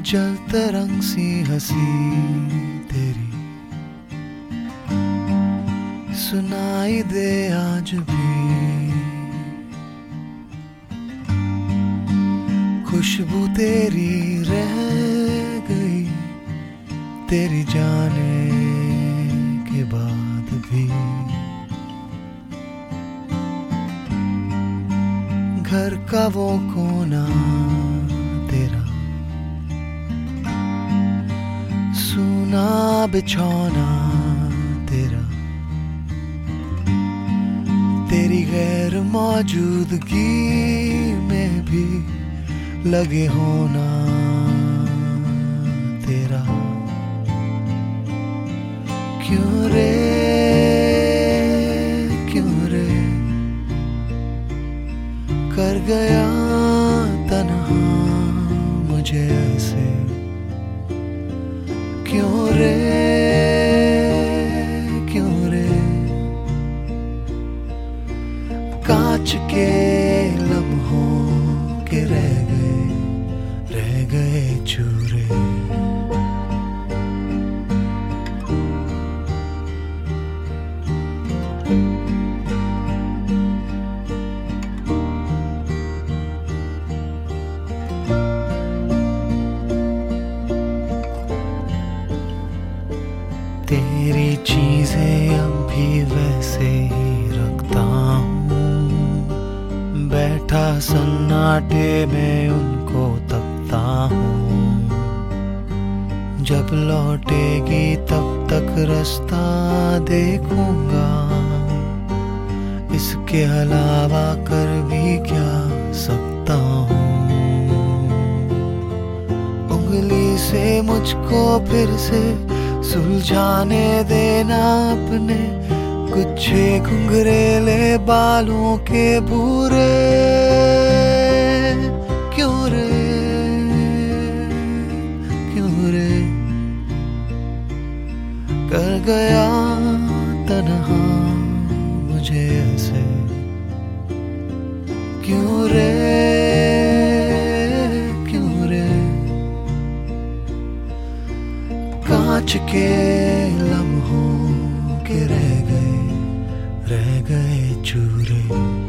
जल तरंग सी हंसी तेरी सुनाई दे आज भी। खुशबू तेरी रह गई तेरी जाने के बाद भी। घर का वो कोना तेरा सूना बिछौना तेरा तेरी गैर मौजूदगी में भी लगे होना तेरा। क्यों रे कर गया तन्हा मुझे ऐसे। क्यों रे कांच के लम्हों के रह गए चूरे। तेरी चीजें अब भी वैसे ही रखता हूँ, बैठा सन्नाटे में उनको तकता हूँ। जब लौटेगी तब तक रास्ता देखूंगा, इसके अलावा कर भी क्या सकता हूँ। उंगली से मुझको फिर से सुलझाने देना अपने गुच्छे घुंघरेले बालों के भूरे। क्यों रे कर गया तन्हा मुझे ऐसे। क्यों रे कांच के लम्हों के रह गए चूरे।